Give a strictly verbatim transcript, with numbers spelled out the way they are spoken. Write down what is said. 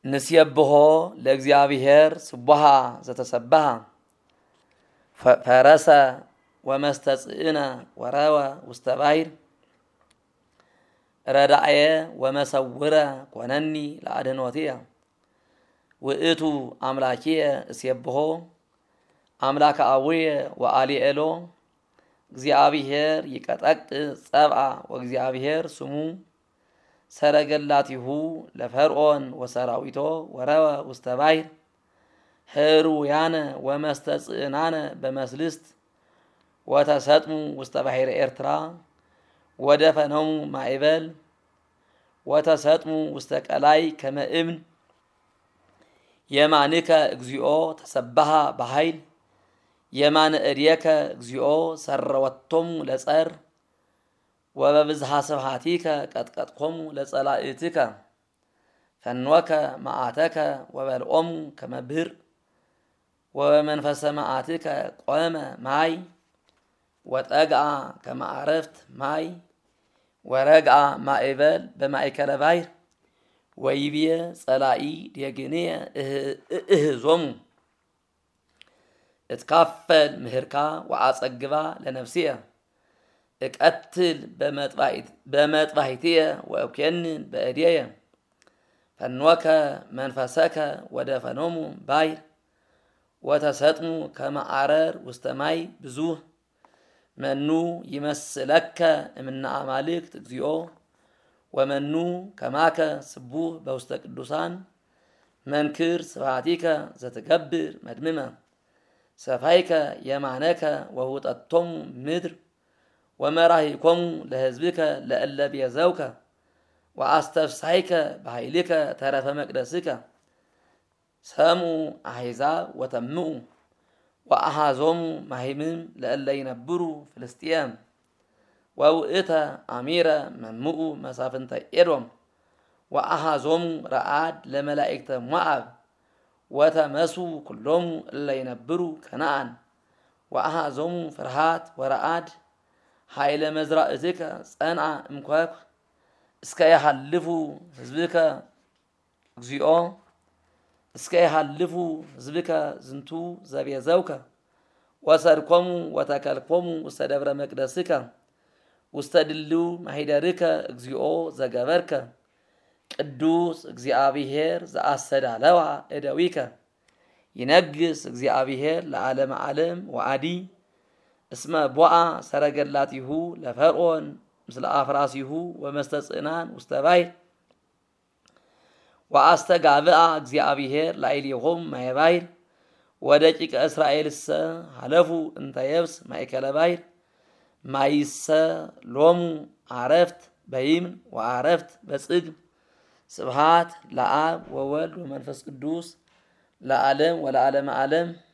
نسيبه لእግዚአብሔር سبحا زتسبها فرس ومستጽئن وروى واستباير ردعي ومسور كونني لأدنوتي وإتو أملاكي سيبه أملاك أوي وآلي إلو እግዚአብሔር ይቀጠቅጥ ጸብአ ወእግዚአብሔር ስሙ ሰረገላቲሁ ለፈርዖን ወሰራዊቶ ወረወ ውስተ ባሕር ሕሩያነ ወመስተጽእናነ በመስልስት ወተሰጥሙ ውስተ ባሕረ ኤርትራ ወደፈነሙ ማዕበል ወተሰጥሙ ውስተ ቀላይ ከመ እብን የማንከ እግዚኦ ተሰበሃ በኃይል የማን እድየከ እግዚኦ ሰረወቶም ለጸር ወበብዝሃ ስብሐቲከ ቀጥቀጥኮሙ ለጸላእትከ ፈንወከ መዓተከ ወበልዖሙ ከመብህር ወበመንፈሰ መዓትከ ቆመ ማይ ወጠግአ ከመዓረፍት ማይ ወረግአ ማዕበል በማእከለ ባሕር ወይብየ ጸላኢ ዴግንየ እህዞሙ اتكفل مهركا وعصقبا لنفسيه اقتل بمطبعيت بمطبعيتيه واكنن بأديه فنوك منفسك ودفنوم باير وتسطم كما عرر واستماي بزوه منو يمسلك من أعمالك تجزئو ومنو كماك سبوه بوست قدوسان منكر سبعتيك زتكبر مدممه سفايك يمعناك وهوتتم مدر ومراهيكم لهزبك لألا بيزوك وأستفسحيك بحيلك ترف مقدسك سامو أحيزاب وتمؤوا وأحازهم مهيمم لألا ينبروا فلسطيام ووئتا أميرا ممؤوا مسافنتا إرم وأحازهم رعاد لملائكة معاب وتمسوا كلهم اللي ينبروا كنعان وأحازهم فرهات ورعاد حيل مزرعتك صنع امكواك اسكا يحلفوا حزبك እግዚኦ እስከ يحلفوا حزبك زنتو زبيزوك وسركم وتكلكم وستدبر مقدسك وستدلوا محيدرك እግዚኦ زغبرك ቅዱስ እግዚአብሔር ዘአሰዳለዋ እደዊከ ይነግስ እግዚአብሔር ለዓለም ዓለም ወአዲ እስመ ቦአ ሰረገላቲሁ ለፈርዖን ምስለ አፍራሲሁ ወመስተጽናን ውስተ ባሕር ወአስተጋብአ እግዚአብሔር ላዕሌሆሙ ማየ ባሕር ወደቂቀ እስራኤልሰ ሀለፉ እንተ የብስ ማእከለ ባሕር ማይሰ ሎሙ አረፍት በይምን ወአረፍት በጽግም سبحات لآب وولد ومنفس قدوس لعالم ولعالم عالم